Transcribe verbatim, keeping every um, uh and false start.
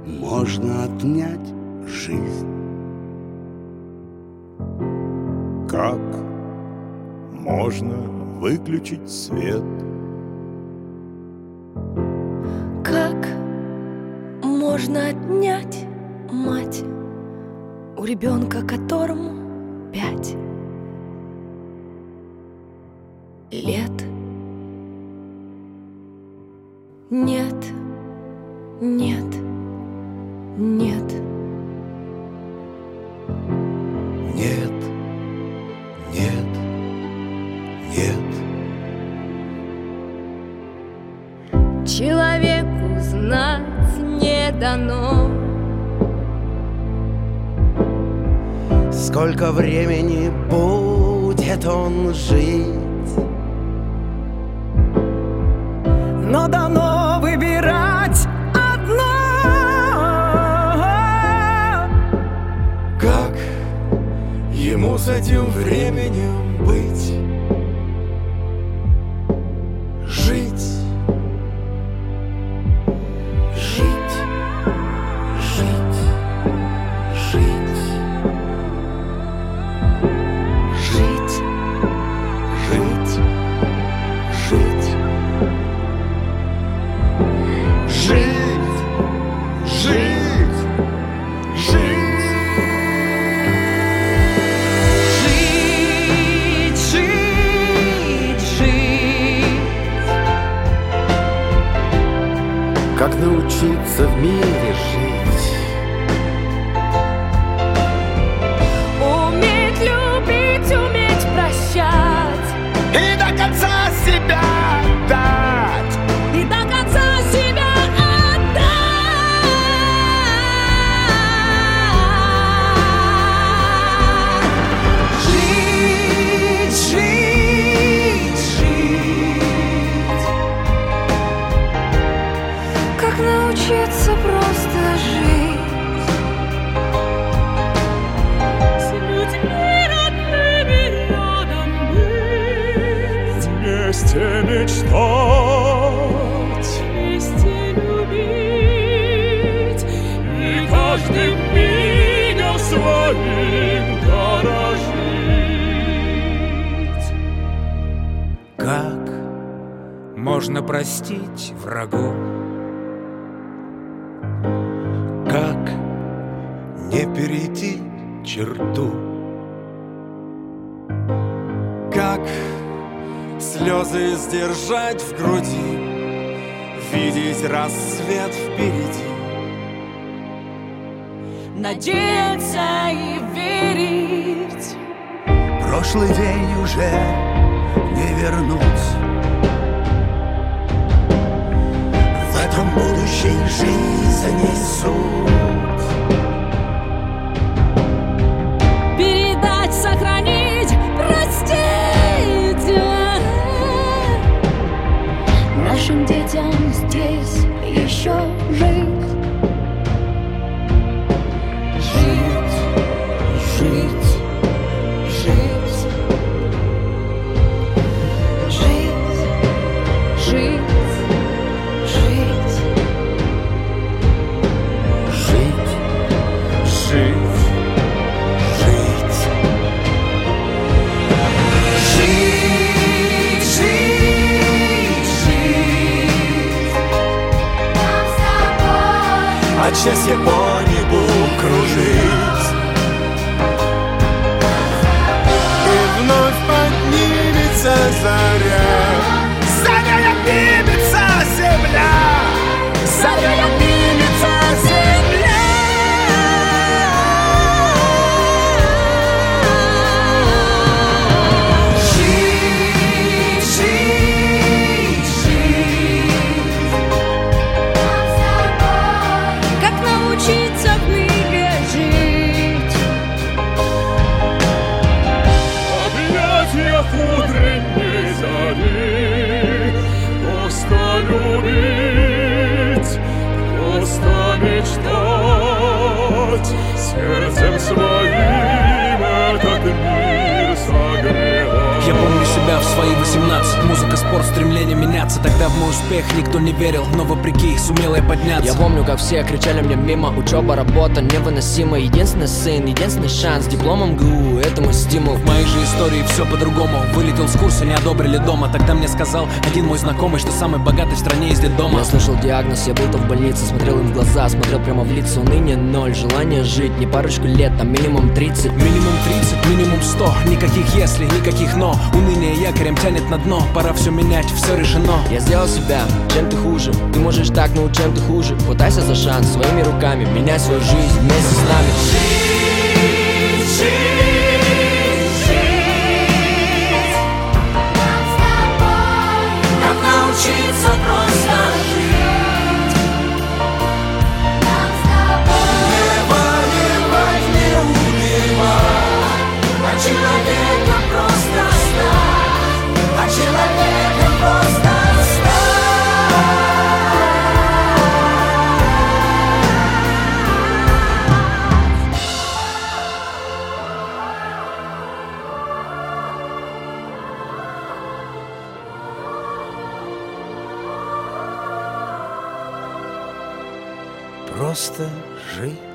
можно отнять жизнь? Как можно выключить свет? Как можно отнять мать у ребенка, которому пять лет? Нет, нет, нет. Нет, нет, нет. Человеку знать не дано, сколько времени будет он жить. Но дано выбирать одно. Как ему с этим временем быть? Жить. Жить. Жить. Жить. жить, Жить. Жить. Жить. Жить. Жить. Жить, жить, жить. Как научиться в мире жить? уметь любить, уметь прощать И до конца себя дать. и до конца себя отдать. Жить, жить, жить. Как научиться просто жить с людьми родными рядом быть, Вместе мечтать вместе любить и каждым мигом своим дорожить. Как можно простить врагов? Как не перейти черту? Как слезы сдержать в груди, видеть рассвет впереди? надеяться и верить. Прошлый день уже не вернуть. В этом будущей жизни суть. Передать, сохранить, простить нашим детям здесь еще жить. Жить, жить, жить. Жить, жить, жить. Жить, Жить. Жить, жить, жить. От счастья по небу кружить. И вновь поднимется заря. Заря поднимется земля. Заря поднимется земля. Жить, жить, жить. Как научиться в мире жить? Объятия утренней зари. Просто любить, просто мечтать. Сердцем своим этот мир согревать. Я помню себя себя в свои восемнадцать. Музыка, спорт, стремление меняться. Тогда в мой успех никто не верил, но вопреки сумел я подняться. Я помню, как все кричали мне мимо. Учеба, работа невыносима. Единственный сын, единственный шанс. Дипломом ГУ, это мой стимул. В моей же истории все по-другому. Вылетел с курса, не одобрили дома. Тогда мне сказал один мой знакомый, что самый богатый в стране из детдома. Я слышал диагноз, я был-то в больнице. Смотрел им в глаза, смотрел прямо в лица. Уныние ноль, желание жить не парочку лет, а минимум тридцать. Минимум тридцать, минимум сто. Никаких если, никаких но. Уныние якорем тянет на дно. Пора все менять, все решено. Я сделал себя, чем ты хуже. Ты можешь так, но чем ты хуже. Хватайся за шанс своими руками. Меняй свою жизнь вместе с нами. Жить, жить, жить. Нам с тобой. Как научиться просто жить. Нам с тобой. Не воевать, не убивать, а человеком просто стать. А человеком просто стать. Просто жить.